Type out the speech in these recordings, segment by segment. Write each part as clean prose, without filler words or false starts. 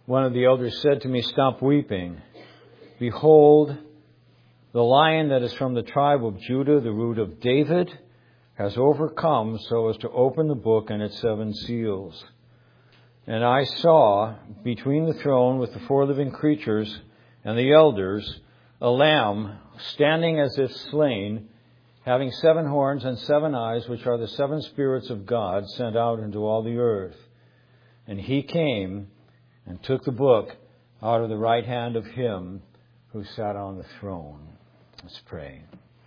one of the elders said to me, "Stop weeping. Behold, the Lion that is from the tribe of Judah, the root of David, has overcome so as to open the book and its 7 seals." And I saw, between the throne with the 4 living creatures and the elders, a Lamb standing as if slain, having 7 horns and 7 eyes, which are the 7 spirits of God sent out into all the earth. And he came and took the book out of the right hand of him who sat on the throne. Let's pray.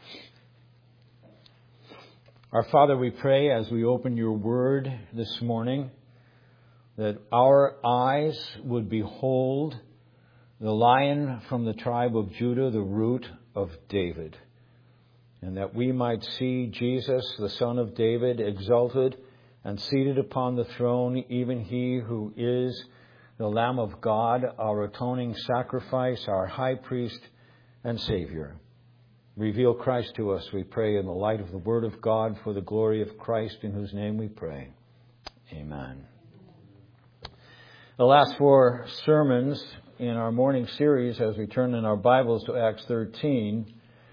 Our Father, we pray as we open your word this morning that our eyes would behold the Lion from the tribe of Judah, the root of David, and that we might see Jesus, the Son of David, exalted and seated upon the throne, even he who is the Lamb of God, our atoning sacrifice, our high priest and Savior. Reveal Christ to us, we pray, in the light of the Word of God, for the glory of Christ, in whose name we pray. Amen. The last 4 sermons in our morning series, as we turn in our Bibles to Acts 13,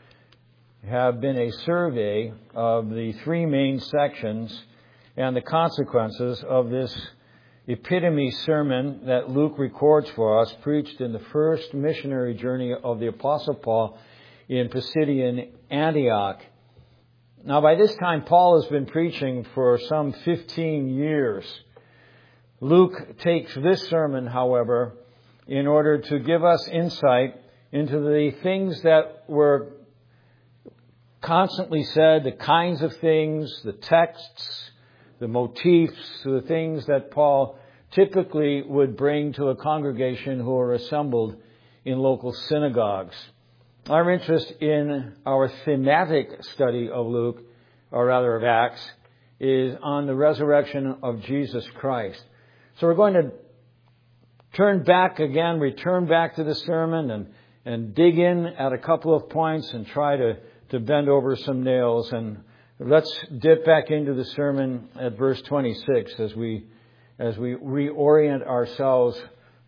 have been a survey of the 3 main sections and the consequences of this epitome sermon that Luke records for us, preached in the first missionary journey of the Apostle Paul in Pisidian Antioch. Now, by this time, Paul has been preaching for some 15 years. Luke takes this sermon, however, in order to give us insight into the things that were constantly said, the kinds of things, the texts, the motifs, the things that Paul typically would bring to a congregation who are assembled in local synagogues. Our interest in our thematic study of Luke, or rather of Acts, is on the resurrection of Jesus Christ. So we're going to return back to the sermon and dig in at a couple of points and try to bend over some nails. And let's dip back into the sermon at verse 26 as we reorient ourselves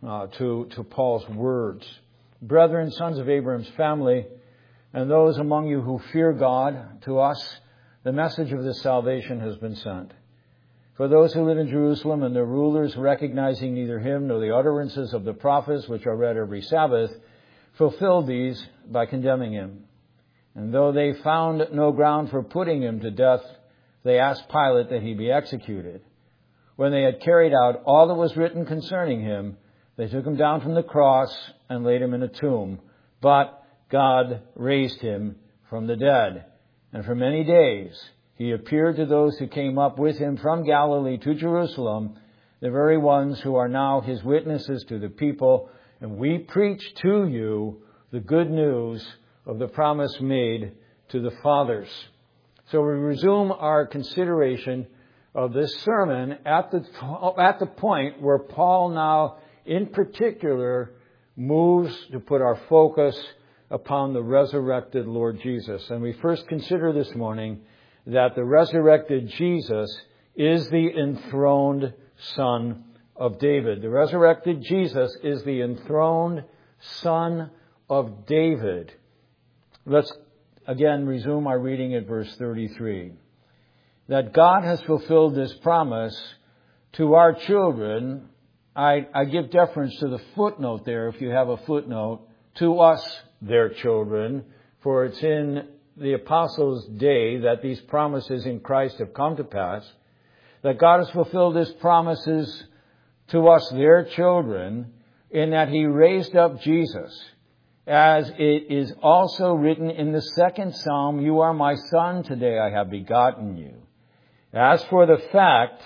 to Paul's words. "Brethren, sons of Abraham's family, and those among you who fear God, to us the message of this salvation has been sent. For those who live in Jerusalem and their rulers, recognizing neither him nor the utterances of the prophets, which are read every Sabbath, fulfilled these by condemning him. And though they found no ground for putting him to death, they asked Pilate that he be executed. When they had carried out all that was written concerning him, they took him down from the cross and laid him in a tomb. But God raised him from the dead. And for many days he appeared to those who came up with him from Galilee to Jerusalem, the very ones who are now his witnesses to the people. And we preach to you the good news of the promise made to the fathers." So we resume our consideration of this sermon at the point where Paul now, in particular, moves to put our focus upon the resurrected Lord Jesus. And we first consider this morning that the resurrected Jesus is the enthroned Son of David. The resurrected Jesus is the enthroned Son of David. Let's again resume our reading at verse 33. That God has fulfilled this promise to our children. I give deference to the footnote there, if you have a footnote, to us, their children, for it's in the apostles' day that these promises in Christ have come to pass. That God has fulfilled his promises to us, their children, in that he raised up Jesus. As it is also written in the 2nd Psalm, "You are my son, today I have begotten you." As for the fact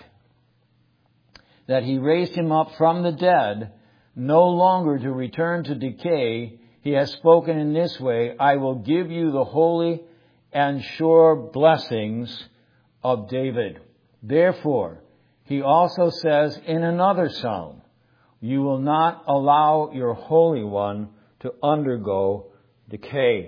that he raised him up from the dead, no longer to return to decay, he has spoken in this way, "I will give you the holy and sure blessings of David." Therefore, he also says in another psalm, "You will not allow your Holy One to undergo decay."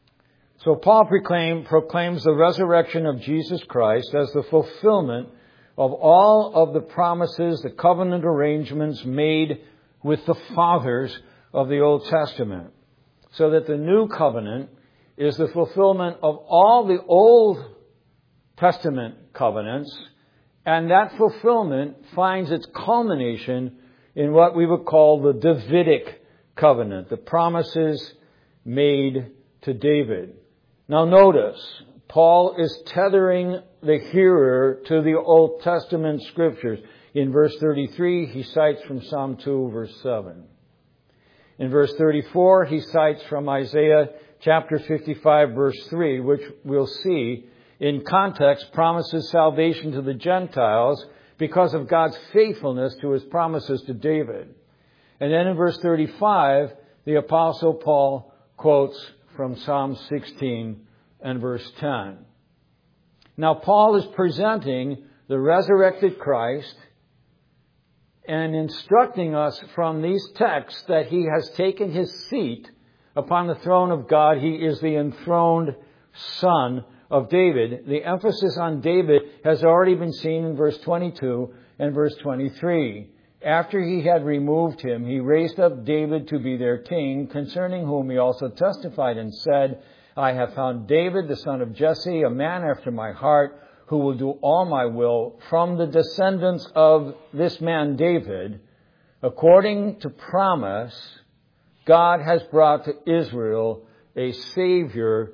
So Paul proclaims the resurrection of Jesus Christ as the fulfillment of all of the promises, the covenant arrangements made with the fathers of the Old Testament. So that the new covenant is the fulfillment of all the Old Testament covenants, and that fulfillment finds its culmination in what we would call the Davidic covenant, the promises made to David. Now notice, Paul is tethering the hearer to the Old Testament scriptures. In verse 33, he cites from Psalm 2, verse 7. In verse 34, he cites from Isaiah chapter 55, verse 3, which we'll see in context promises salvation to the Gentiles because of God's faithfulness to His promises to David. And then in verse 35, the Apostle Paul quotes from Psalm 16 and verse 10. Now Paul is presenting the resurrected Christ and instructing us from these texts that He has taken His seat upon the throne of God. He is the enthroned Son of David. The emphasis on David has already been seen in verse 22 and verse 23. After He had removed him, He raised up David to be their king, concerning whom He also testified and said, I have found David, the son of Jesse, a man after my heart, who will do all my will. From the descendants of this man David, according to promise, God has brought to Israel a Savior,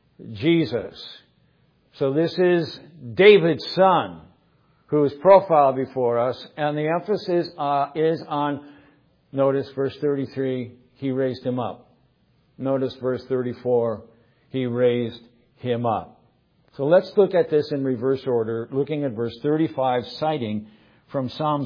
Jesus. So this is David's son, who is profiled before us, and the emphasis is on, notice verse 33, He raised him up. Notice verse 34, He raised him up. So let's look at this in reverse order, looking at verse 35, citing from Psalm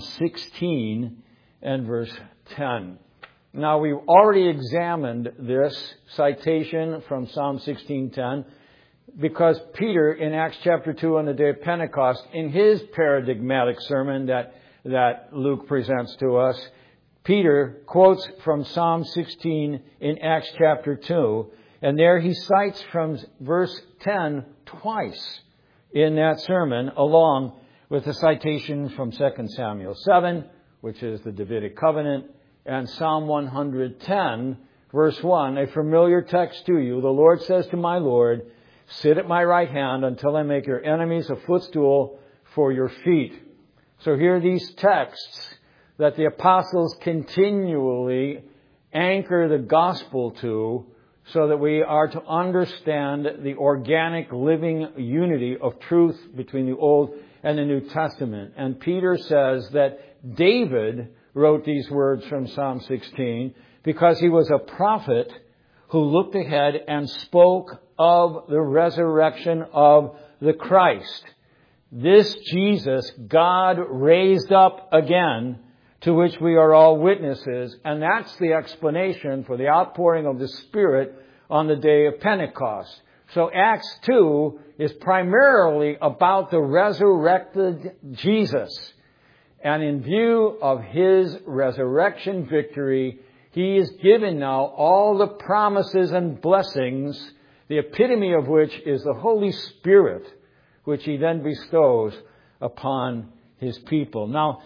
16 and verse 10. Now, we've already examined this citation from Psalm 16:10 because Peter, in Acts chapter 2 on the day of Pentecost, in his paradigmatic sermon that Luke presents to us, Peter quotes from Psalm 16 in Acts chapter 2, and there he cites from verse 10 twice in that sermon, along with a citation from 2 Samuel 7, which is the Davidic covenant, and Psalm 110, verse 1, a familiar text to you. The Lord says to my Lord, sit at my right hand until I make your enemies a footstool for your feet. So here are these texts that the apostles continually anchor the gospel to, so that we are to understand the organic living unity of truth between the Old and the New Testament. And Peter says that David wrote these words from Psalm 16 because he was a prophet who looked ahead and spoke of the resurrection of the Christ. This Jesus God raised up again, to which we are all witnesses, and that's the explanation for the outpouring of the Spirit on the day of Pentecost. So Acts 2 is primarily about the resurrected Jesus. And in view of His resurrection victory, He is given now all the promises and blessings, the epitome of which is the Holy Spirit, which He then bestows upon His people. Now,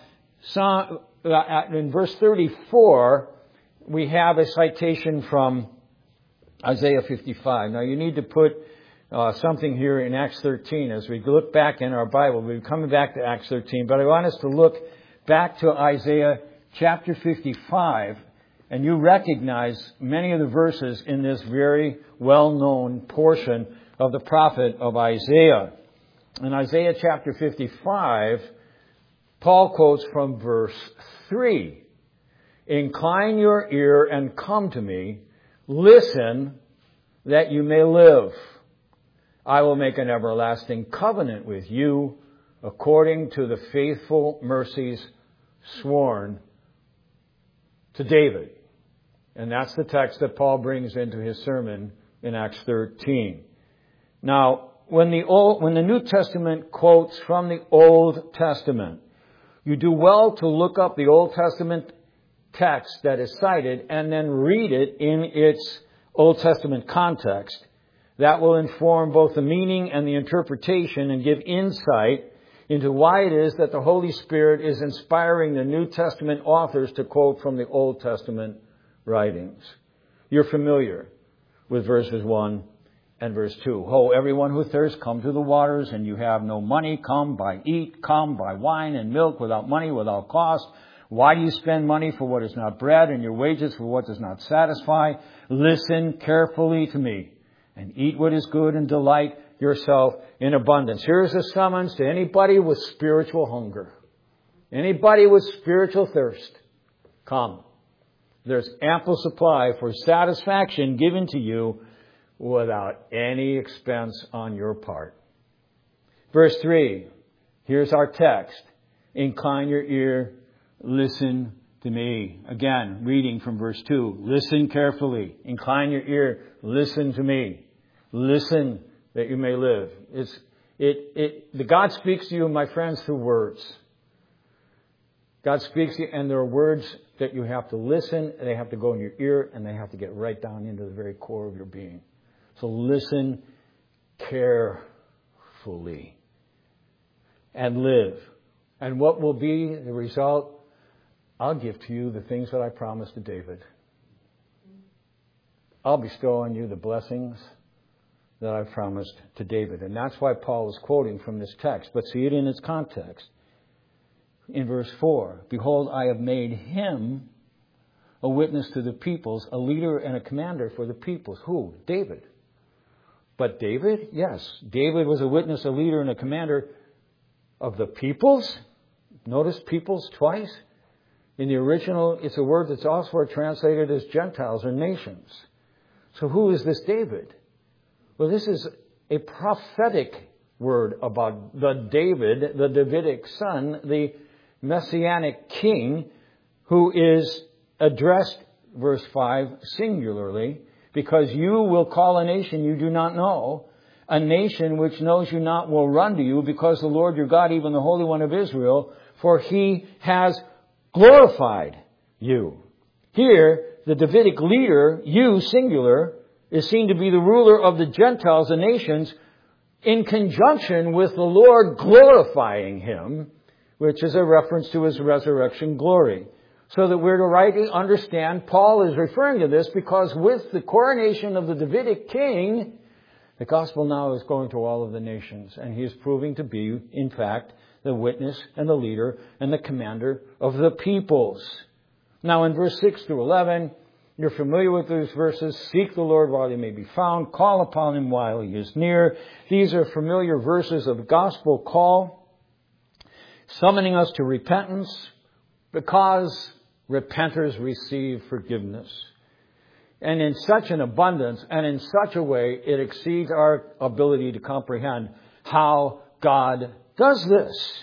in verse 34, we have a citation from Isaiah 55. Now, you need to put something here in Acts 13. As we look back in our Bible, we're coming back to Acts 13, but I want us to look back to Isaiah chapter 55, and you recognize many of the verses in this very well-known portion of the prophet of Isaiah. In Isaiah chapter 55, Paul quotes from verse 3, incline your ear and come to me, listen that you may live. I will make an everlasting covenant with you according to the faithful mercies sworn to David. And that's the text that Paul brings into his sermon in Acts 13. Now, when the New Testament quotes from the Old Testament, you do well to look up the Old Testament text that is cited and then read it in its Old Testament context. That will inform both the meaning and the interpretation and give insight into why it is that the Holy Spirit is inspiring the New Testament authors to quote from the Old Testament writings. You're familiar with verses 1 and verse 2. Ho, everyone who thirsts, come to the waters, and you have no money, come, buy, eat, come, buy wine and milk without money, without cost. Why do you spend money for what is not bread, and your wages for what does not satisfy? Listen carefully to me, and eat what is good, and delight yourself in abundance. Here's a summons to anybody with spiritual hunger. Anybody with spiritual thirst. Come. There's ample supply for satisfaction given to you without any expense on your part. Verse 3. Here's our text. Incline your ear. Listen to me. Again, reading from verse 2. Listen carefully. Incline your ear. Listen to me. Listen that you may live. The God speaks to you, my friends, through words. God speaks to you, and there are words that you have to listen, and they have to go in your ear, and they have to get right down into the very core of your being. So listen carefully and live. And what will be the result? I'll give to you the things that I promised to David. I'll bestow on you the blessings that I promised to David. And that's why Paul is quoting from this text. But see it in its context. In verse 4, behold, I have made him a witness to the peoples, a leader and a commander for the peoples. Who? David. But David? Yes. David was a witness, a leader, and a commander of the peoples. Notice peoples twice. In the original, it's a word that's also translated as Gentiles or nations. So who is this David? Well, this is a prophetic word about the David, the Davidic son, the Messianic king, who is addressed, verse 5, singularly, because you will call a nation you do not know, a nation which knows you not will run to you, because the Lord your God, even the Holy One of Israel, for he has glorified you. Here, the Davidic leader, you, singular, is seen to be the ruler of the Gentiles, the nations, in conjunction with the Lord glorifying him, which is a reference to his resurrection glory. So that we're to rightly understand, Paul is referring to this because with the coronation of the Davidic king, the gospel now is going to all of the nations. And he is proving to be, in fact, the witness and the leader and the commander of the peoples. Now in verse 6 through 11, you're familiar with these verses. Seek the Lord while he may be found. Call upon him while he is near. These are familiar verses of gospel call, summoning us to repentance because repenters receive forgiveness. And in such an abundance and in such a way, it exceeds our ability to comprehend how God does this.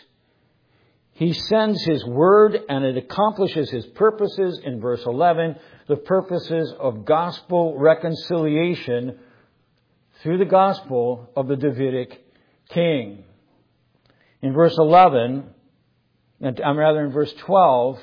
He sends his word and it accomplishes his purposes. In verse 11, the purposes of gospel reconciliation through the gospel of the Davidic king. In verse 11, in verse 12,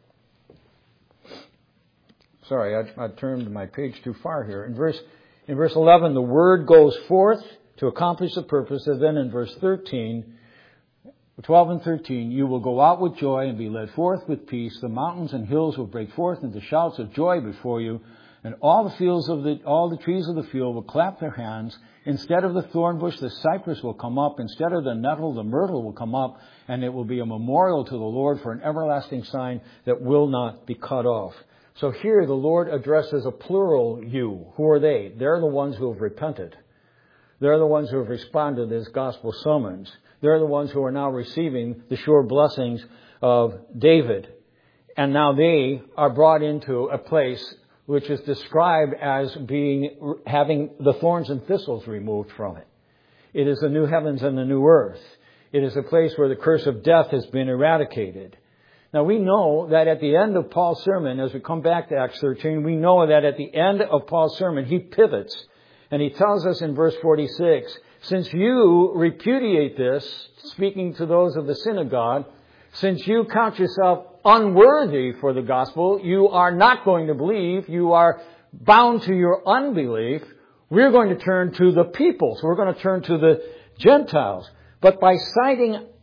sorry, I turned my page too far here. In verse 11, the word goes forth to accomplish the purpose. And then in verse 12 and 13, you will go out with joy and be led forth with peace. The mountains and hills will break forth into shouts of joy before you. And all the trees of the field will clap their hands. Instead of the thorn bush, the cypress will come up. Instead of the nettle, the myrtle will come up. And it will be a memorial to the Lord for an everlasting sign that will not be cut off. So here the Lord addresses a plural you. Who are they? They're the ones who have repented. They're the ones who have responded to this gospel summons. They're the ones who are now receiving the sure blessings of David. And now they are brought into a place which is described as having the thorns and thistles removed from it. It is the new heavens and the new earth. It is a place where the curse of death has been eradicated. Now we know that at the end of Paul's sermon, as we come back to Acts 13, we know that at the end of Paul's sermon, he pivots. And he tells us in verse 46, since you repudiate this, speaking to those of the synagogue, since you count yourself unworthy for the gospel, you are not going to believe, you are bound to your unbelief, we're going to turn to the peoples. We're going to turn to the Gentiles. But by citing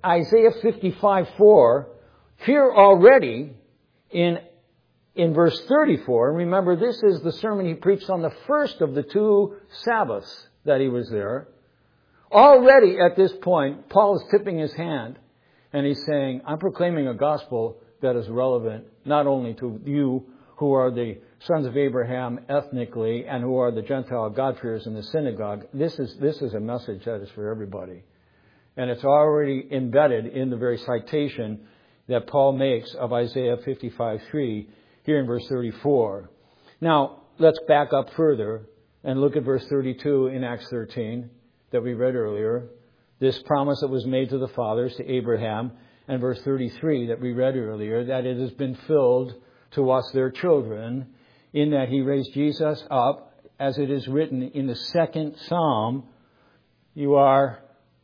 Isaiah 55:4, here already in verse 34, and remember this is the sermon he preached on the first of the 2 Sabbaths that he was there. Already at this point, Paul is tipping his hand and he's saying, I'm proclaiming a gospel that is relevant not only to you who are the sons of Abraham ethnically and who are the Gentile God-fearers in the synagogue. This is a message that is for everybody. And it's already embedded in the very citation that Paul makes of Isaiah 55:3 here in verse 34. Now, let's back up further and look at verse 32 in Acts 13 that we read earlier. This promise that was made to the fathers, to Abraham, and verse 33 that we read earlier, that it has been filled to us, their children, in that he raised Jesus up, as it is written in the 2nd Psalm, you are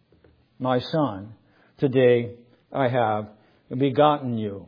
my son. Today I have begotten you.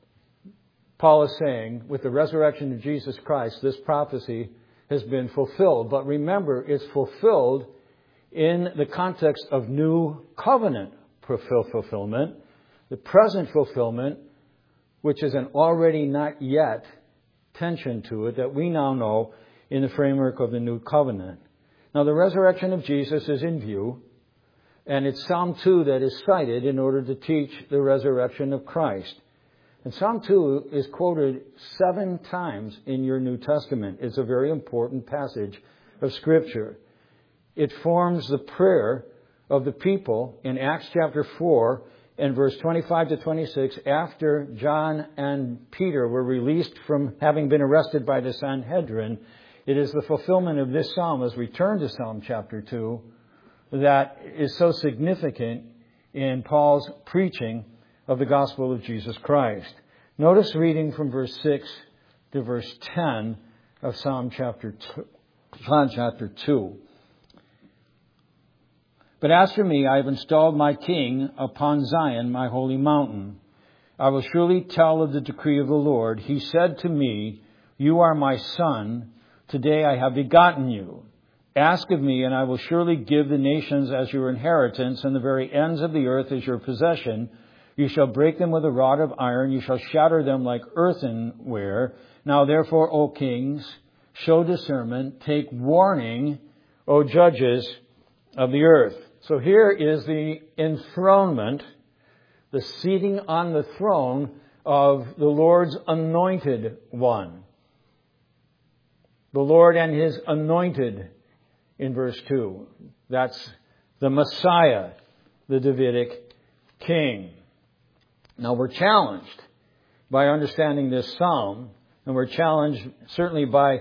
Paul is saying, with the resurrection of Jesus Christ, this prophecy has been fulfilled. But remember, it's fulfilled in the context of new covenant fulfillment, the present fulfillment, which is an already not yet tension to it that we now know in the framework of the new covenant. Now, the resurrection of Jesus is in view, and it's Psalm 2 that is cited in order to teach the resurrection of Christ. And Psalm 2 is quoted 7 times in your New Testament. It's a very important passage of Scripture. It forms the prayer of the people in Acts chapter 4 and verse 25 to 26 after John and Peter were released from having been arrested by the Sanhedrin. It is the fulfillment of this psalm as we turn to Psalm chapter 2 that is so significant in Paul's preaching of the gospel of Jesus Christ. Notice reading from verse 6 to verse 10 of Psalm chapter 2. But as for me, I have installed my king upon Zion, my holy mountain. I will surely tell of the decree of the Lord. He said to me, you are my son. Today I have begotten you. Ask of me, and I will surely give the nations as your inheritance, and the very ends of the earth as your possession. You shall break them with a rod of iron. You shall shatter them like earthenware. Now therefore, O kings, show discernment. Take warning, O judges of the earth. So here is the enthronement, the seating on the throne of the Lord's anointed one. The Lord and his anointed in verse 2. That's the Messiah, the Davidic king. Now we're challenged by understanding this psalm, and we're challenged certainly by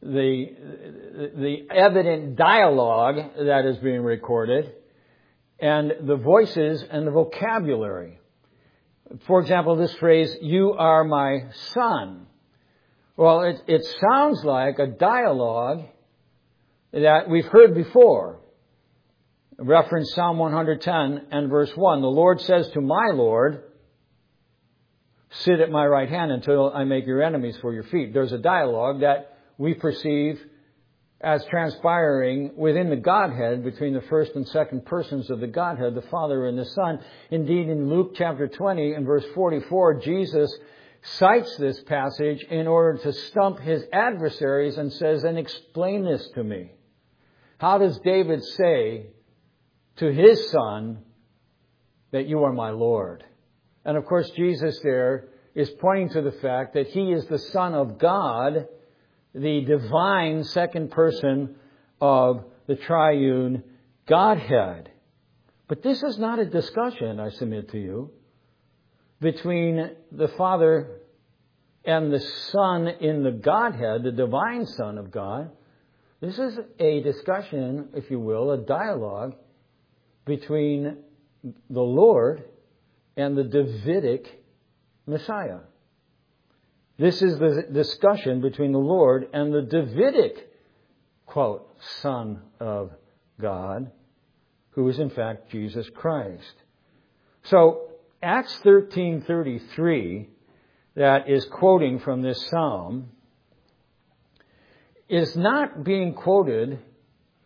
the evident dialogue that is being recorded and the voices and the vocabulary. For example, this phrase, you are my son. Well, it sounds like a dialogue that we've heard before. Reference Psalm 110 and verse 1. The Lord says to my Lord, sit at my right hand until I make your enemies for your feet. There's a dialogue that we perceive as transpiring within the Godhead between the first and second persons of the Godhead, the Father and the Son. Indeed, in Luke chapter 20 and verse 44, Jesus cites this passage in order to stump his adversaries and says, and explain this to me. How does David say to his son that you are my Lord? And of course, Jesus there is pointing to the fact that he is the Son of God, the divine second person of the triune Godhead. But this is not a discussion, I submit to you, between the Father and the Son in the Godhead, the divine Son of God. This is a discussion, if you will, a dialogue between the Lord and the Davidic Messiah. This is the discussion between the Lord and the Davidic, quote, Son of God, who is in fact Jesus Christ. So, Acts 13:33, that is quoting from this psalm, is not being quoted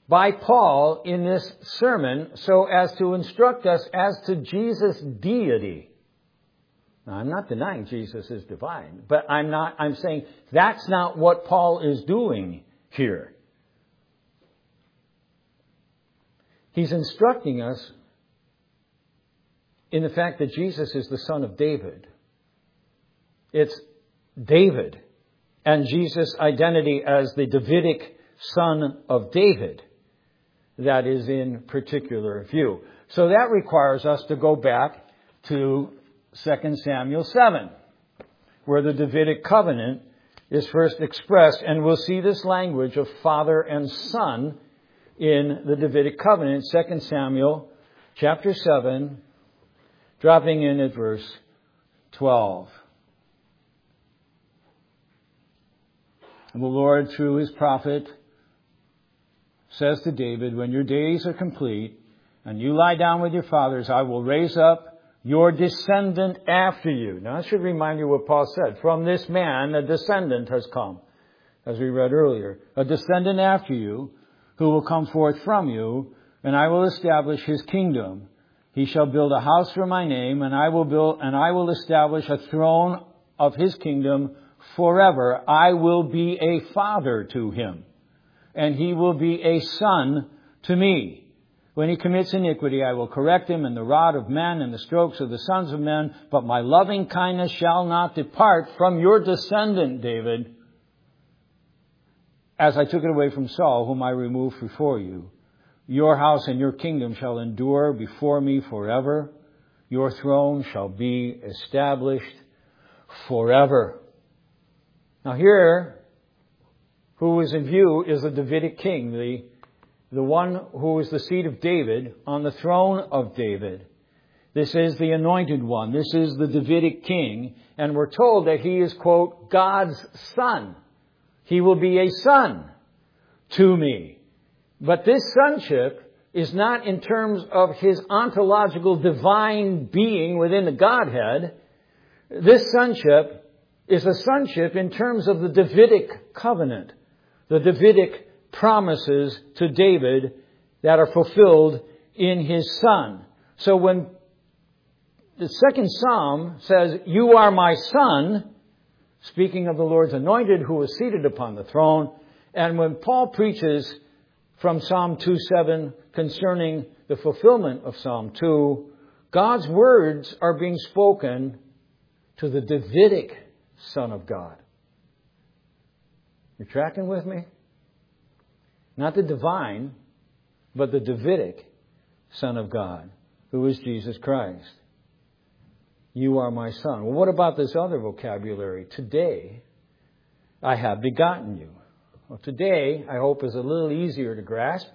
by Paul in this sermon so as to instruct us as to Jesus' deity. Now, I'm not denying Jesus is divine, but I'm saying that's not what Paul is doing here. He's instructing us in the fact that Jesus is the son of David. It's David and Jesus' identity as the Davidic son of David that is in particular view. So that requires us to go back to 2 Samuel 7, where the Davidic covenant is first expressed. And we'll see this language of father and son in the Davidic covenant, 2 Samuel chapter 7, dropping in at verse 12. And the Lord, through his prophet, says to David, when your days are complete and you lie down with your fathers, I will raise up your descendant after you. Now, I should remind you what Paul said. From this man, a descendant has come, as we read earlier. A descendant after you, who will come forth from you, and I will establish his kingdom. He shall build a house for my name, and I will establish a throne of his kingdom forever. I will be a father to him, and he will be a son to me. When he commits iniquity, I will correct him in the rod of men and the strokes of the sons of men. But my loving kindness shall not depart from your descendant, David, as I took it away from Saul, whom I removed before you. Your house and your kingdom shall endure before me forever. Your throne shall be established forever. Now here, who is in view is the Davidic king, the one who is the seed of David on the throne of David. This is the anointed one. This is the Davidic king. And we're told that he is, quote, God's son. He will be a son to me. But this sonship is not in terms of his ontological divine being within the Godhead. This sonship is a sonship in terms of the Davidic covenant, the Davidic promises to David that are fulfilled in his son. So when the second psalm says, you are my son, speaking of the Lord's anointed who is seated upon the throne, and when Paul preaches from Psalm 2:7 concerning the fulfillment of Psalm 2, God's words are being spoken to the Davidic Son of God. You tracking with me? Not the divine, but the Davidic Son of God, who is Jesus Christ. You are my son. Well, what about this other vocabulary? Today, I have begotten you. Well, today, I hope, is a little easier to grasp.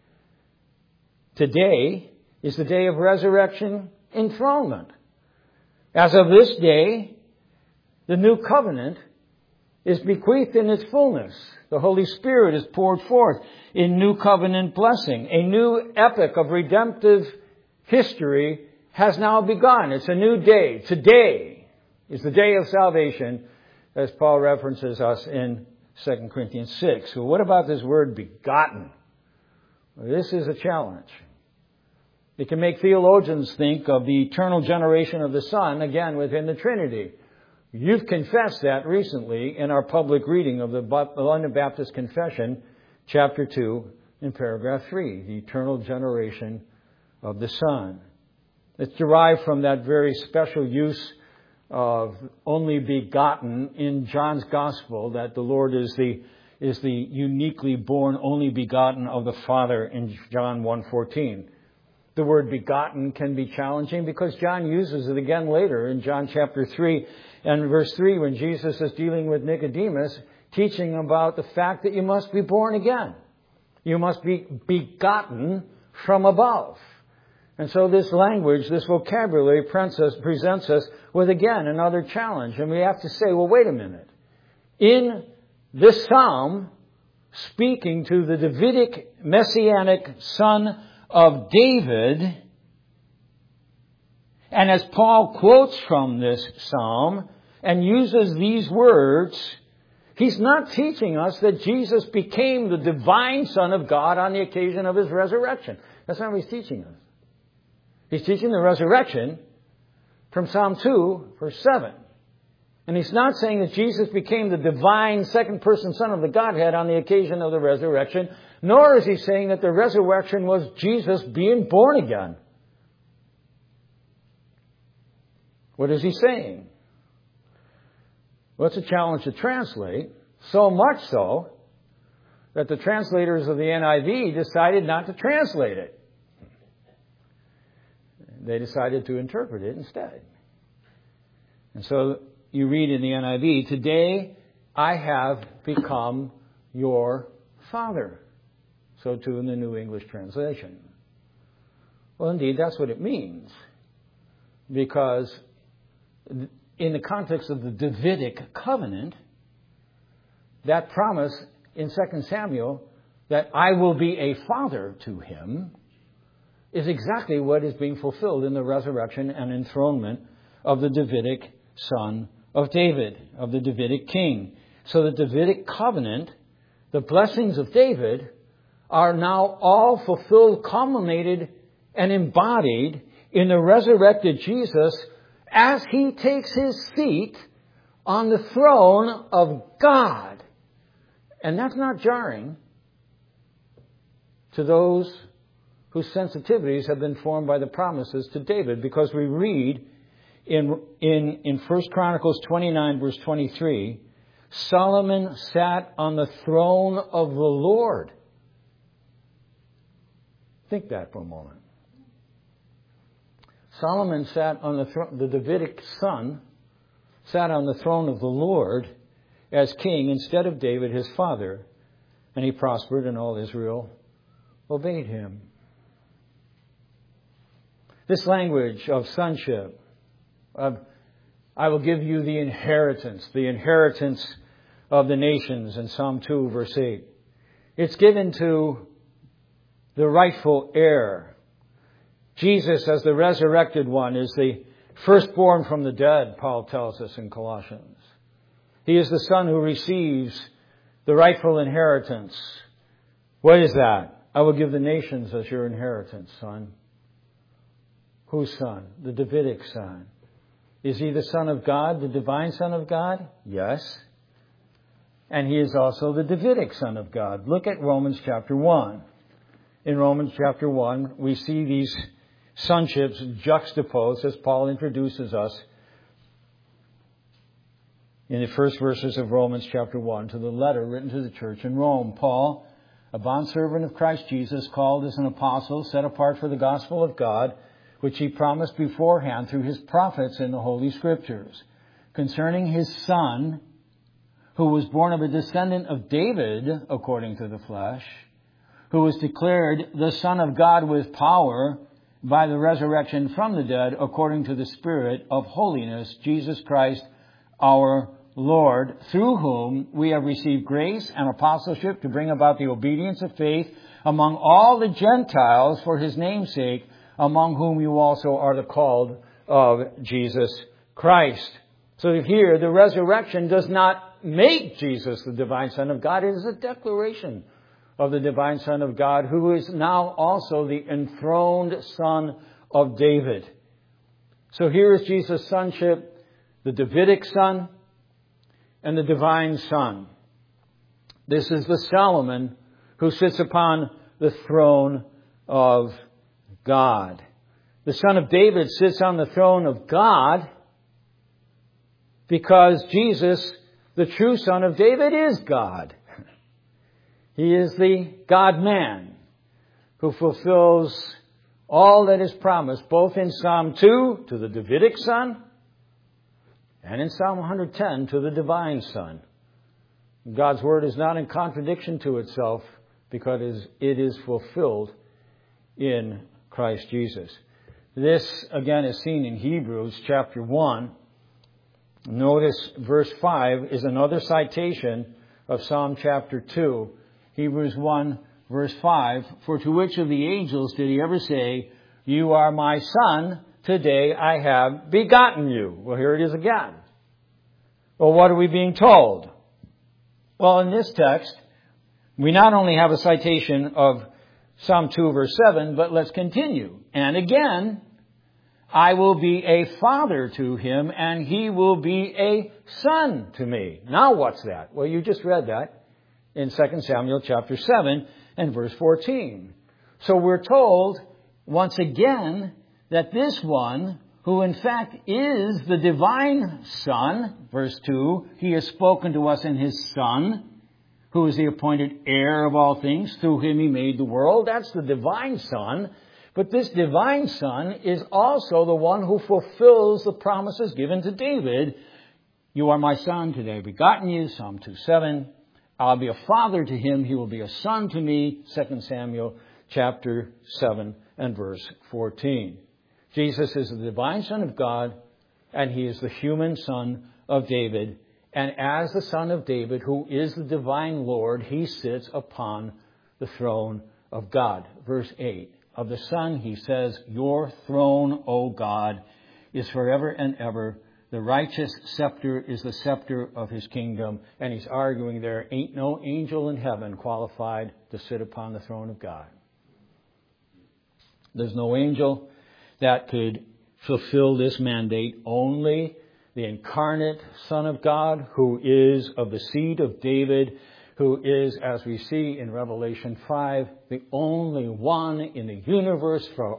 Today is the day of resurrection enthronement. As of this day, the new covenant is bequeathed in its fullness. The Holy Spirit is poured forth in new covenant blessing. A new epoch of redemptive history has now begun. It's a new day. Today is the day of salvation, as Paul references us in 2 Corinthians 6. So what about this word begotten? Well, this is a challenge. It can make theologians think of the eternal generation of the Son, again, within the Trinity. You've confessed that recently in our public reading of the London Baptist Confession, chapter 2, in paragraph 3, the eternal generation of the Son. It's derived from that very special use of only begotten in John's Gospel, that the Lord is the uniquely born only begotten of the Father in John 1:14. The word begotten can be challenging because John uses it again later in John chapter 3 and verse 3 when Jesus is dealing with Nicodemus, teaching about the fact that you must be born again. You must be begotten from above. And so this language, this vocabulary presents us with, again, another challenge. And we have to say, well, wait a minute. In this psalm, speaking to the Davidic messianic son of David, and as Paul quotes from this psalm and uses these words, He's not teaching us that Jesus became the divine Son of God on the occasion of His resurrection. That's not what He's teaching us. He's teaching the resurrection from Psalm 2, verse 7. And He's not saying that Jesus became the divine second-person Son of the Godhead on the occasion of the resurrection, nor is He saying that the resurrection was Jesus being born again. What is He saying? Well, it's a challenge to translate, so much so that the translators of the NIV decided not to translate it. They decided to interpret it instead. And so you read in the NIV, "Today I have become your Father." So too in the New English Translation. Well, indeed, that's what it means. Because in the context of the Davidic covenant, that promise in 2 Samuel that I will be a father to him is exactly what is being fulfilled in the resurrection and enthronement of the Davidic son of David, of the Davidic king. So the Davidic covenant, the blessings of David, are now all fulfilled, culminated, and embodied in the resurrected Jesus as He takes His seat on the throne of God. And that's not jarring to those whose sensitivities have been formed by the promises to David, because we read in 1 Chronicles 29, verse 23, Solomon sat on the throne of the Lord. Think that for a moment. Solomon sat on the throne, the Davidic son sat on the throne of the Lord as king instead of David, his father, and he prospered, and all Israel obeyed him. This language of sonship, I will give you the inheritance of the nations in Psalm 2, verse 8. It's given to the rightful heir. Jesus, as the resurrected one, is the firstborn from the dead, Paul tells us in Colossians. He is the son who receives the rightful inheritance. What is that? I will give the nations as your inheritance, son. Whose son? The Davidic son. Is He the Son of God, the divine Son of God? Yes. And He is also the Davidic Son of God. Look at Romans chapter 1. In Romans chapter 1, we see these sonships juxtaposed as Paul introduces us in the first verses of Romans chapter 1 to the letter written to the church in Rome. Paul, a bondservant of Christ Jesus, called as an apostle, set apart for the gospel of God, which He promised beforehand through His prophets in the Holy Scriptures, concerning His Son, who was born of a descendant of David according to the flesh, who was declared the Son of God with power by the resurrection from the dead according to the Spirit of holiness, Jesus Christ our Lord, through whom we have received grace and apostleship to bring about the obedience of faith among all the Gentiles for His name's sake, among whom you also are the called of Jesus Christ. So here, the resurrection does not make Jesus the divine Son of God. It is a declaration of the divine Son of God, who is now also the enthroned Son of David. So here is Jesus' sonship, the Davidic Son and the divine Son. This is the Solomon who sits upon the throne of God. The Son of David sits on the throne of God because Jesus, the true Son of David, is God. He is the God-man who fulfills all that is promised, both in Psalm 2 to the Davidic Son and in Psalm 110 to the divine Son. God's Word is not in contradiction to itself because it is fulfilled in Christ Jesus. This, again, is seen in Hebrews chapter 1. Notice verse 5 is another citation of Psalm chapter 2. Hebrews 1, verse 5, for to which of the angels did He ever say, you are my son, today I have begotten you? Well, here it is again. Well, what are we being told? Well, in this text, we not only have a citation of Psalm 2 verse 7, but let's continue. And again, I will be a father to him, and he will be a son to me. Now what's that? Well, you just read that in 2 Samuel chapter 7 and verse 14. So we're told, once again, that this one, who in fact is the divine Son, verse 2, he has spoken to us in his Son, who is the appointed heir of all things. Through him he made the world. That's the divine Son. But this divine Son is also the one who fulfills the promises given to David. You are my son, today I've begotten you, Psalm 2:7. I'll be a father to him, he will be a son to me, 2 Samuel chapter 7 and verse 14. Jesus is the divine Son of God, and he is the human Son of David. And as the Son of David, who is the divine Lord, he sits upon the throne of God. Verse 8. Of the Son, he says, your throne, O God, is forever and ever. The righteous scepter is the scepter of his kingdom. And he's arguing there ain't no angel in heaven qualified to sit upon the throne of God. There's no angel that could fulfill this mandate. Only the incarnate Son of God, who is of the seed of David, who is, as we see in Revelation 5, the only one in the universe for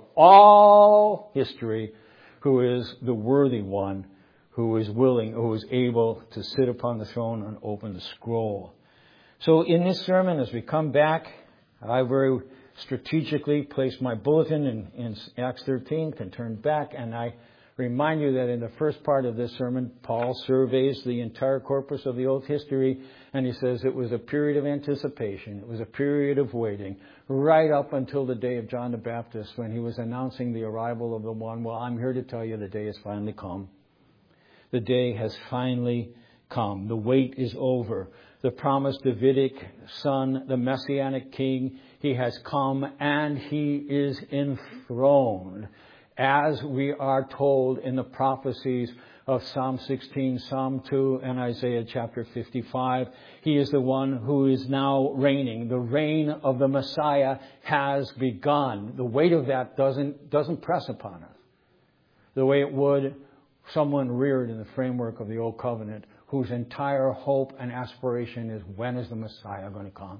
all history who is the worthy one, who is willing, who is able to sit upon the throne and open the scroll. So in this sermon, as we come back, I very strategically placed my bulletin in Acts 13, can turn back, and I remind you that in the first part of this sermon, Paul surveys the entire corpus of the old history, and he says it was a period of anticipation. It was a period of waiting, right up until the day of John the Baptist, when he was announcing the arrival of the one. Well, I'm here to tell you the day has finally come. The day has finally come. The wait is over. The promised Davidic son, the Messianic king, he has come, and he is enthroned. As we are told in the prophecies of Psalm 16, Psalm 2, and Isaiah chapter 55, he is the one who is now reigning. The reign of the Messiah has begun. The weight of that doesn't press upon us the way it would someone reared in the framework of the Old Covenant, whose entire hope and aspiration is, when is the Messiah going to come?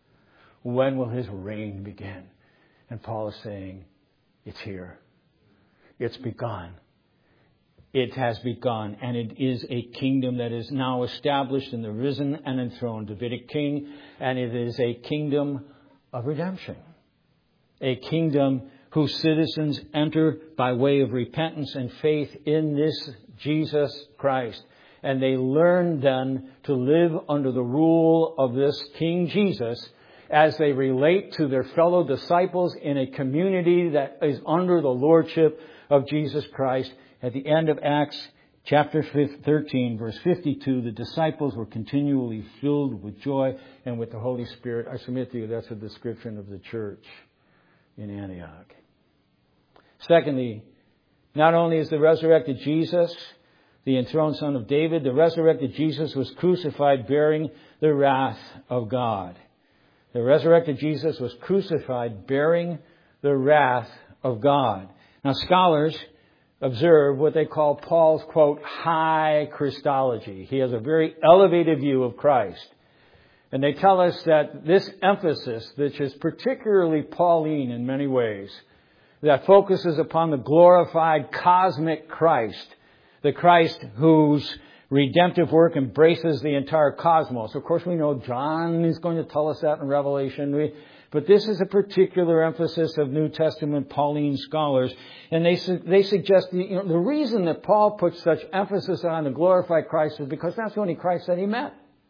When will his reign begin? And Paul is saying, it's here. It's begun. It has begun, and it is a kingdom that is now established in the risen and enthroned Davidic king, and it is a kingdom of redemption. A kingdom whose citizens enter by way of repentance and faith in this Jesus Christ. And they learn then to live under the rule of this King Jesus as they relate to their fellow disciples in a community that is under the lordship of Jesus Christ. At the end of Acts chapter 13, verse 52, the disciples were continually filled with joy and with the Holy Spirit. I submit to you that's a description of the church in Antioch. Secondly, not only is the resurrected Jesus the enthroned Son of David, the resurrected Jesus was crucified bearing the wrath of God. The resurrected Jesus was crucified bearing the wrath of God. Now, scholars observe what they call Paul's, quote, high Christology. He has a very elevated view of Christ. And they tell us that this emphasis, which is particularly Pauline in many ways, that focuses upon the glorified cosmic Christ, the Christ whose redemptive work embraces the entire cosmos. Of course, we know John is going to tell us that in Revelation. But this is a particular emphasis of New Testament Pauline scholars. And they suggest the reason that Paul puts such emphasis on the glorified Christ is because that's the only Christ that he met.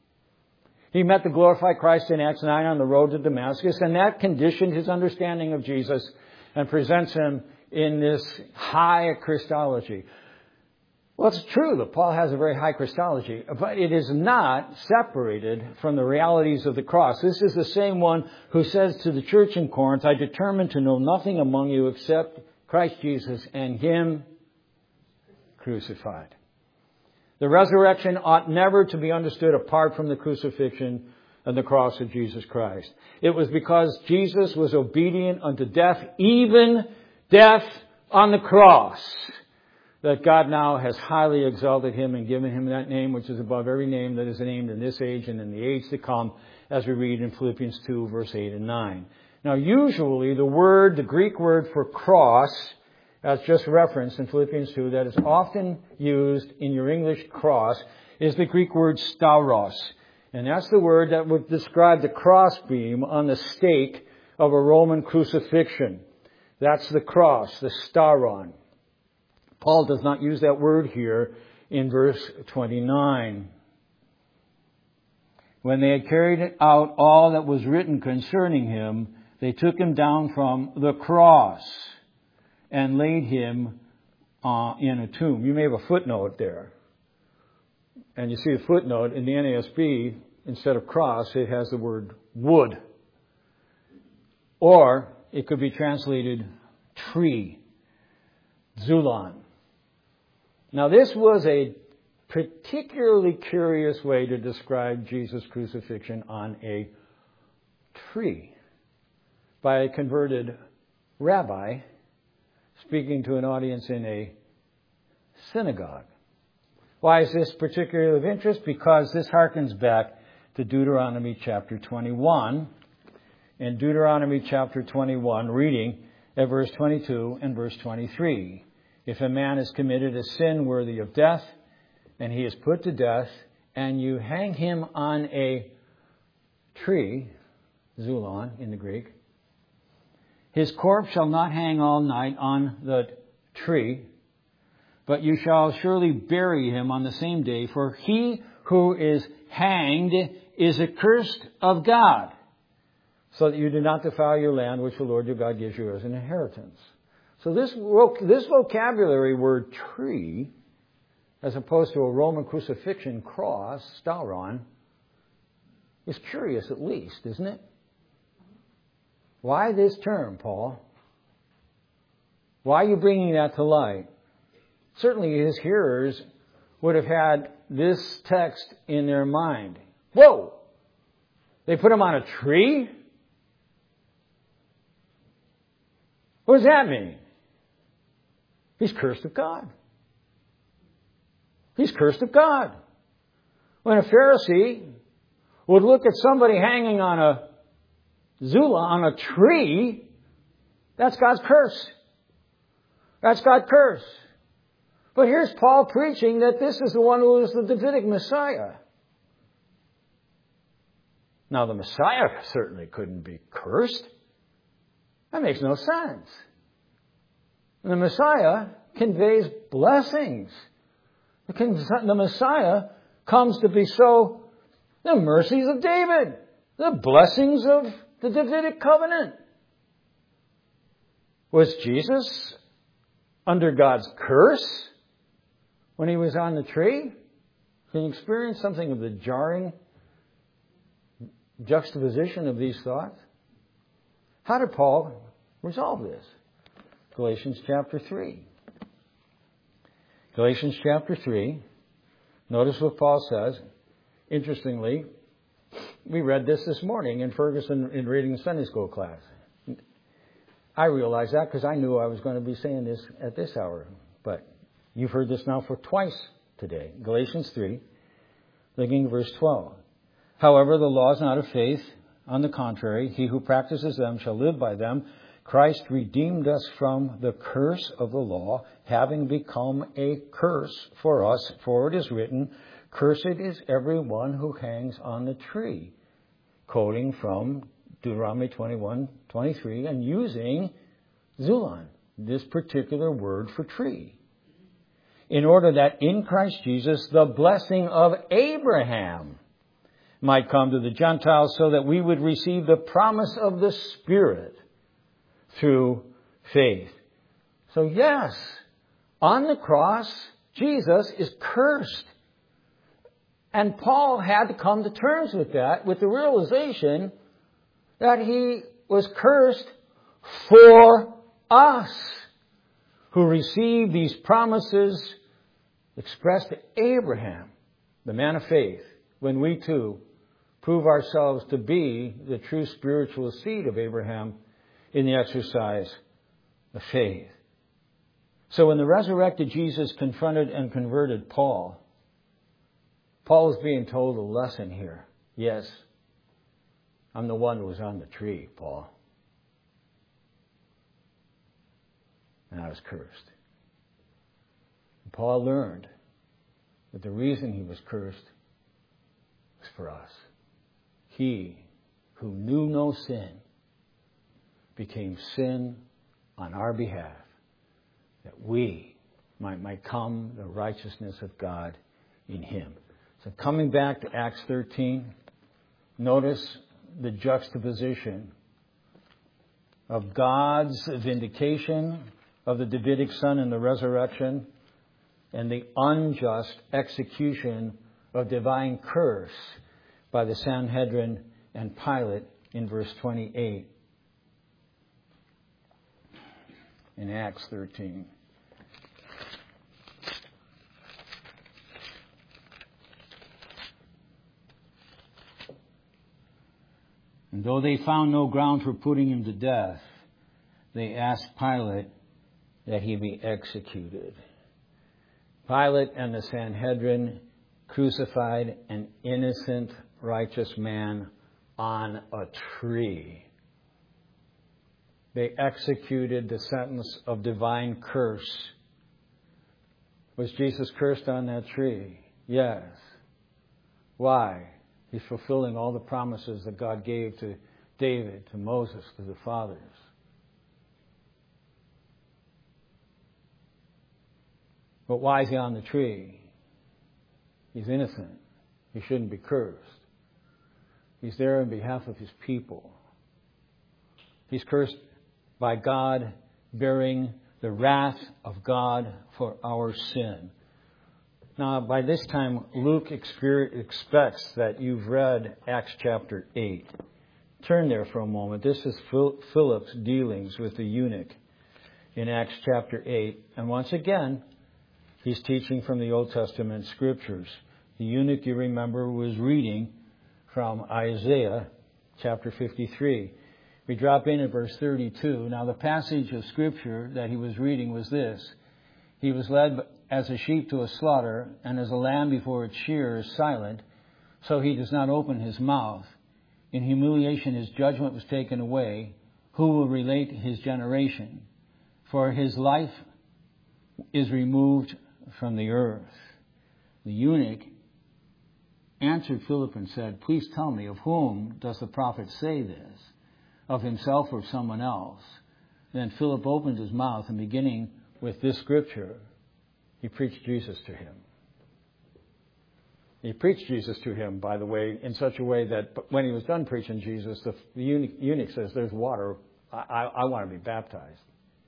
He met the glorified Christ in Acts 9 on the road to Damascus, and that conditioned his understanding of Jesus and presents him in this high Christology. Well, it's true that Paul has a very high Christology, but it is not separated from the realities of the cross. This is the same one who says to the church in Corinth, I determined to know nothing among you except Christ Jesus and Him crucified. The resurrection ought never to be understood apart from the crucifixion and the cross of Jesus Christ. It was because Jesus was obedient unto death, even death on the cross, that God now has highly exalted him and given him that name which is above every name that is named in this age and in the age to come, as we read in Philippians 2, verse 8 and 9. Now, usually the Greek word for cross, as just referenced in Philippians 2, that is often used in your English cross, is the Greek word stauros. And that's the word that would describe the crossbeam on the stake of a Roman crucifixion. That's the cross, the stauron. Paul does not use that word here in verse 29. When they had carried out all that was written concerning him, they took him down from the cross and laid him in a tomb. You may have a footnote there. And you see a footnote in the NASB, instead of cross, it has the word wood. Or it could be translated tree, zulon. Now, this was a particularly curious way to describe Jesus' crucifixion on a tree by a converted rabbi speaking to an audience in a synagogue. Why is this particularly of interest? Because this harkens back to Deuteronomy chapter 21. In Deuteronomy chapter 21, reading at verse 22 and verse 23. If a man has committed a sin worthy of death, and he is put to death, and you hang him on a tree, zulon in the Greek, his corpse shall not hang all night on the tree, but you shall surely bury him on the same day, for he who is hanged is accursed of God, so that you do not defile your land which the Lord your God gives you as an inheritance. So this vocabulary word tree, as opposed to a Roman crucifixion cross, stauron, is curious at least, isn't it? Why this term, Paul? Why are you bringing that to light? Certainly his hearers would have had this text in their mind. Whoa! They put him on a tree? What does that mean? He's cursed of God. He's cursed of God. When a Pharisee would look at somebody hanging on a zula, on a tree, that's God's curse. That's God's curse. But here's Paul preaching that this is the one who is the Davidic Messiah. Now, the Messiah certainly couldn't be cursed. That makes no sense. The Messiah conveys blessings. The Messiah comes to bestow the mercies of David, the blessings of the Davidic covenant. Was Jesus under God's curse when he was on the tree? Can you experience something of the jarring juxtaposition of these thoughts? How did Paul resolve this? Galatians chapter 3. Galatians chapter 3. Notice what Paul says. Interestingly, we read this morning in Ferguson in reading Sunday school class. I realized that because I knew I was going to be saying this at this hour. But you've heard this now for twice today. Galatians 3, looking at verse 12. However, the law is not of faith. On the contrary, he who practices them shall live by them. Christ redeemed us from the curse of the law, having become a curse for us. For it is written, cursed is everyone who hangs on the tree. Quoting from Deuteronomy 21:23 and using zulon, this particular word for tree. In order that in Christ Jesus the blessing of Abraham might come to the Gentiles, so that we would receive the promise of the Spirit through faith. So yes, on the cross, Jesus is cursed. And Paul had to come to terms with that, with the realization that he was cursed for us, who receive these promises expressed to Abraham, the man of faith, when we too prove ourselves to be the true spiritual seed of Abraham in the exercise of faith. So when the resurrected Jesus confronted and converted Paul was being told a lesson here. Yes, I'm the one who was on the tree, Paul. And I was cursed. And Paul learned that the reason he was cursed was for us. He who knew no sin became sin on our behalf, that we might become the righteousness of God in him. So coming back to Acts 13, notice the juxtaposition of God's vindication of the Davidic son in the resurrection and the unjust execution of divine curse by the Sanhedrin and Pilate in verse 28 in Acts 13. And though they found no ground for putting him to death, they asked Pilate that he be executed. Pilate and the Sanhedrin crucified an innocent, righteous man on a tree. They executed the sentence of divine curse. Was Jesus cursed on that tree? Yes. Why? He's fulfilling all the promises that God gave to David, to Moses, to the fathers. But why is he on the tree? He's innocent. He shouldn't be cursed. He's there on behalf of his people. He's cursed by God, bearing the wrath of God for our sin. Now, by this time, Luke expects that you've read Acts chapter 8. Turn there for a moment. This is Philip's dealings with the eunuch in Acts chapter 8. And once again, he's teaching from the Old Testament scriptures. The eunuch, you remember, was reading from Isaiah chapter 53. We drop in at verse 32. Now, the passage of scripture that he was reading was this. He was led as a sheep to a slaughter, and as a lamb before its shearer is silent, so he does not open his mouth. In humiliation his judgment was taken away. Who will relate his generation? For his life is removed from the earth. The eunuch answered Philip and said, "Please tell me, of whom does the prophet say this? Of himself or someone else?" Then Philip opened his mouth, and beginning with this scripture, he preached Jesus to him. He preached Jesus to him, by the way, in such a way that when he was done preaching Jesus, the eunuch says, "There's water. I want to be baptized."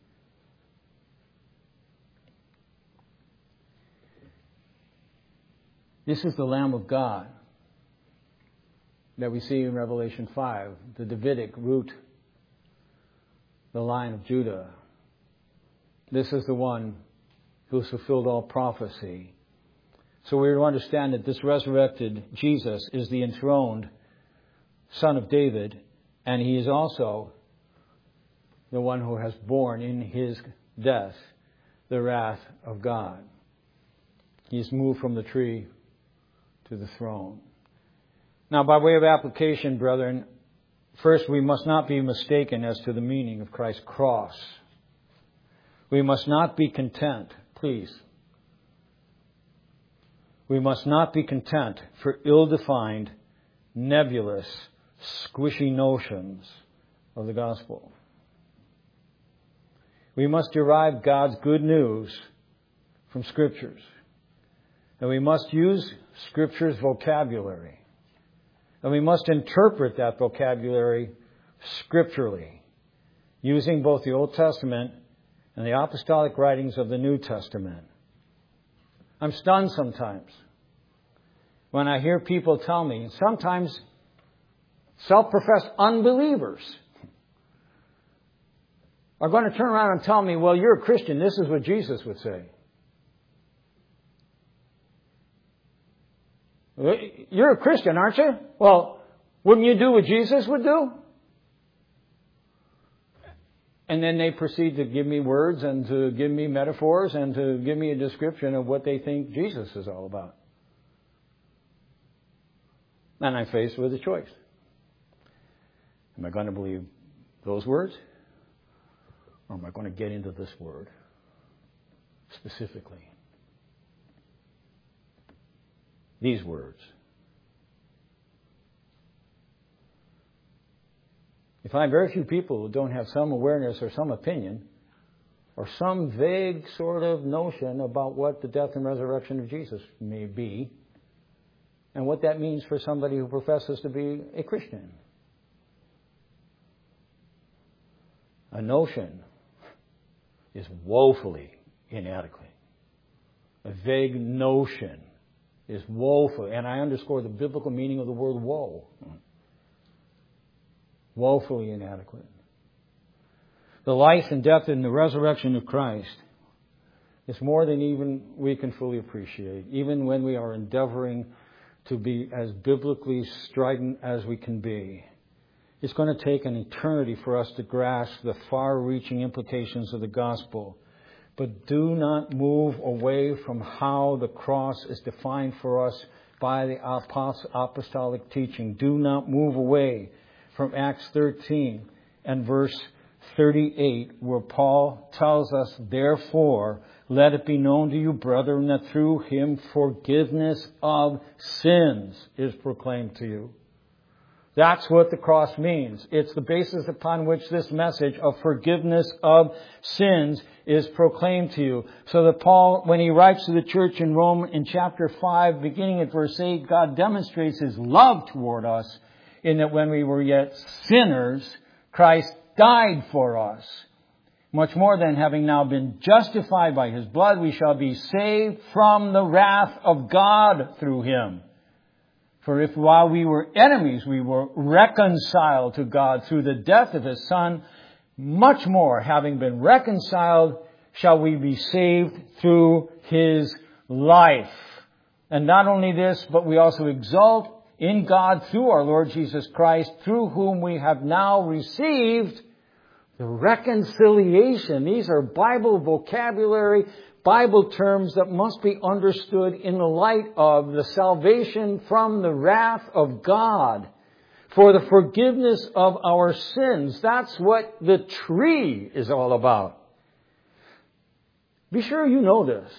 This is the Lamb of God that we see in Revelation 5, the Davidic root, the line of Judah. This is the one who fulfilled all prophecy. So we understand that this resurrected Jesus is the enthroned Son of David, and he is also the one who has borne in his death the wrath of God. He's moved from the tree to the throne. Now, by way of application, brethren, first we must not be mistaken as to the meaning of Christ's cross. We must not be content, please. We must not be content for ill-defined, nebulous, squishy notions of the gospel. We must derive God's good news from Scriptures. And we must use Scripture's vocabulary. And we must interpret that vocabulary scripturally, using both the Old Testament and the apostolic writings of the New Testament. I'm stunned sometimes when I hear people tell me, sometimes self-professed unbelievers are going to turn around and tell me, "Well, you're a Christian. This is what Jesus would say." You're a Christian, aren't you? Well, wouldn't you do what Jesus would do? And then they proceed to give me words and to give me metaphors and to give me a description of what they think Jesus is all about. And I'm faced with a choice. Am I going to believe those words? Or am I going to get into this word specifically? These words. You find very few people who don't have some awareness or some opinion or some vague sort of notion about what the death and resurrection of Jesus may be and what that means for somebody who professes to be a Christian. A notion is woefully inadequate. A vague notion is woeful, and I underscore the biblical meaning of the word woe. Woefully inadequate. The life and death and the resurrection of Christ is more than even we can fully appreciate, even when we are endeavoring to be as biblically strident as we can be. It's going to take an eternity for us to grasp the far-reaching implications of the gospel. But do not move away from how the cross is defined for us by the apostolic teaching. Do not move away from Acts 13 and verse 38, where Paul tells us, therefore, let it be known to you, brethren, that through him forgiveness of sins is proclaimed to you. That's what the cross means. It's the basis upon which this message of forgiveness of sins is proclaimed to you. So that Paul, when he writes to the church in Rome in chapter 5, beginning at verse 8, God demonstrates his love toward us in that when we were yet sinners, Christ died for us. Much more than having now been justified by his blood, we shall be saved from the wrath of God through him. For if while we were enemies, we were reconciled to God through the death of his Son, much more, having been reconciled, shall we be saved through his life. And not only this, but we also exult in God through our Lord Jesus Christ, through whom we have now received the reconciliation. These are Bible vocabulary, Bible terms that must be understood in the light of the salvation from the wrath of God for the forgiveness of our sins. That's what the tree is all about. Be sure you know this.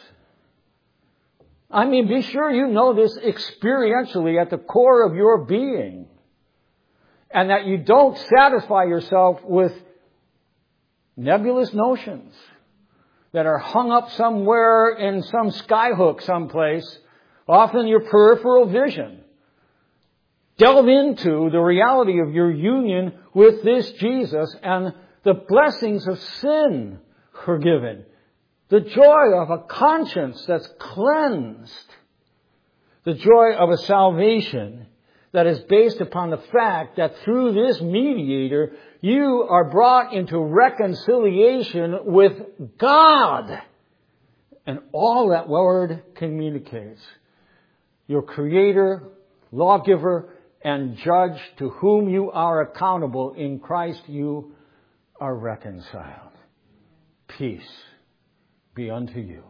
Be sure you know this experientially at the core of your being. And that you don't satisfy yourself with nebulous notions that are hung up somewhere in some skyhook someplace, often your peripheral vision. Delve into the reality of your union with this Jesus and the blessings of sin forgiven. The joy of a conscience that's cleansed. The joy of a salvation that is based upon the fact that through this mediator, you are brought into reconciliation with God. And all that word communicates. Your Creator, lawgiver, and judge to whom you are accountable in Christ, you are reconciled. Peace be unto you.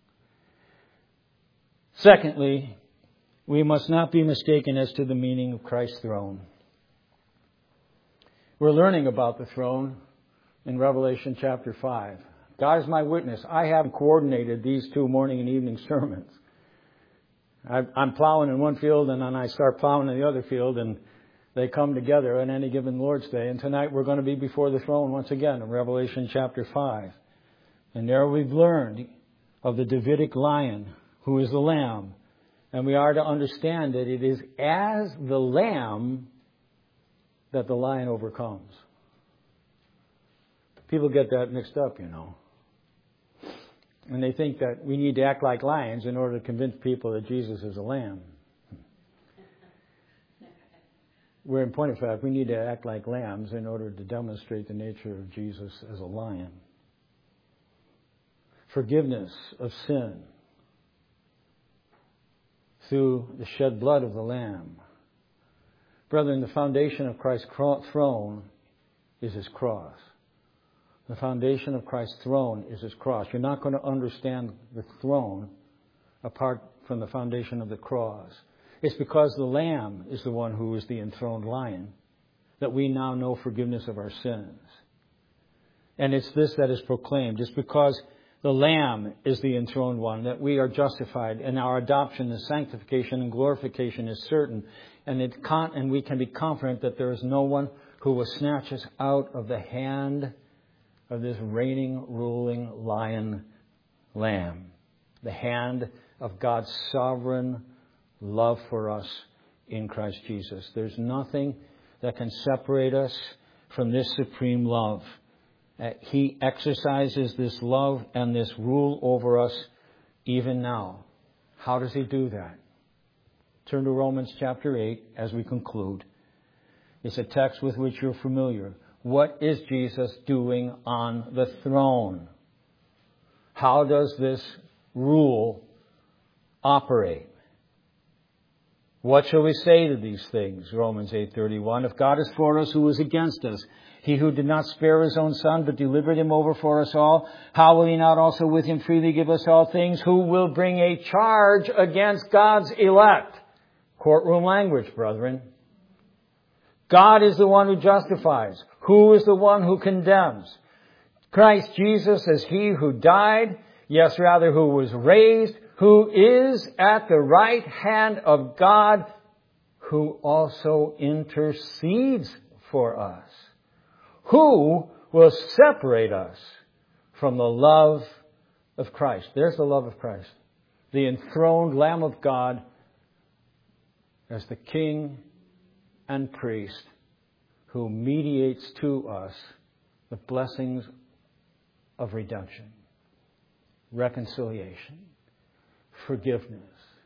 Secondly, we must not be mistaken as to the meaning of Christ's throne. We're learning about the throne in Revelation chapter 5. God is my witness. I haven't coordinated these two morning and evening sermons. I'm plowing in one field and then I start plowing in the other field and they come together on any given Lord's Day. And tonight we're going to be before the throne once again in Revelation chapter 5. And there we've learned of the Davidic lion who is the Lamb. And we are to understand that it is as the Lamb that the lion overcomes. People get that mixed up, you know. And they think that we need to act like lions in order to convince people that Jesus is a lamb. Where in point of fact, we need to act like lambs in order to demonstrate the nature of Jesus as a lion. Forgiveness of sin. through the shed blood of the Lamb. Brethren, the foundation of Christ's throne is His cross. The foundation of Christ's throne is His cross. You're not going to understand the throne apart from the foundation of the cross. It's because the Lamb is the one who is the enthroned Lion that we now know forgiveness of our sins. And it's this that is proclaimed. It's because the Lamb is the enthroned one that we are justified, and our adoption, the sanctification and glorification is certain. And we can be confident that there is no one who will snatch us out of the hand of this reigning, ruling Lion Lamb. The hand of God's sovereign love for us in Christ Jesus. There's nothing that can separate us from this supreme love. He exercises this love and this rule over us even now. How does He do that? Turn to Romans chapter 8 as we conclude. It's a text with which you're familiar. What is Jesus doing on the throne? How does this rule operate? What shall we say to these things? Romans 8:31. If God is for us, who is against us? He who did not spare His own Son, but delivered Him over for us all, how will He not also with Him freely give us all things? Who will bring a charge against God's elect? Courtroom language, brethren. God is the one who justifies. Who is the one who condemns? Christ Jesus is He who died, yes, rather, who was raised, who is at the right hand of God, who also intercedes for us. Who will separate us from the love of Christ? There's the love of Christ. The enthroned Lamb of God as the King and Priest who mediates to us the blessings of redemption, reconciliation, forgiveness,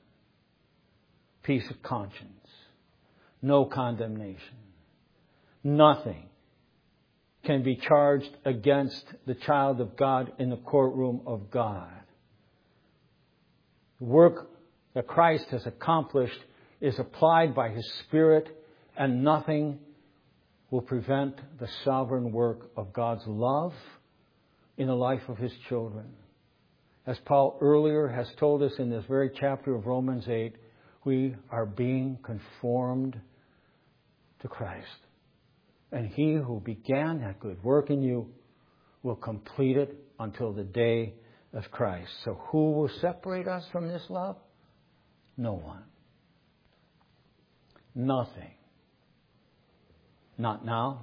peace of conscience, no condemnation. Nothing can be charged against the child of God in the courtroom of God. The work that Christ has accomplished is applied by His Spirit, and nothing will prevent the sovereign work of God's love in the life of His children. As Paul earlier has told us in this very chapter of Romans 8, we are being conformed to Christ. And He who began that good work in you will complete it until the day of Christ. So who will separate us from this love? No one. Nothing. Not now.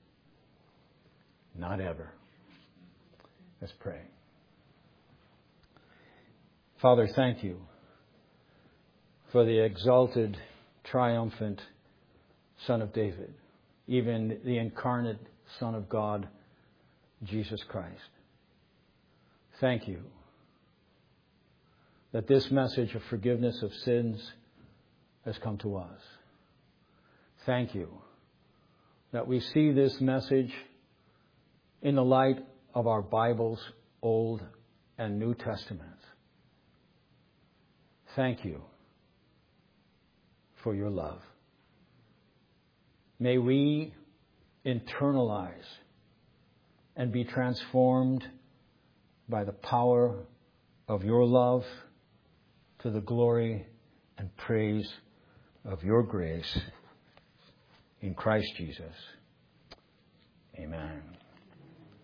Not ever. Let's pray. Father, thank You for the exalted, triumphant Son of David, even the incarnate Son of God, Jesus Christ. Thank You that this message of forgiveness of sins has come to us. Thank You that we see this message in the light of our Bibles, Old and New Testaments. Thank You for Your love. May we internalize and be transformed by the power of Your love to the glory and praise of Your grace in Christ Jesus. Amen.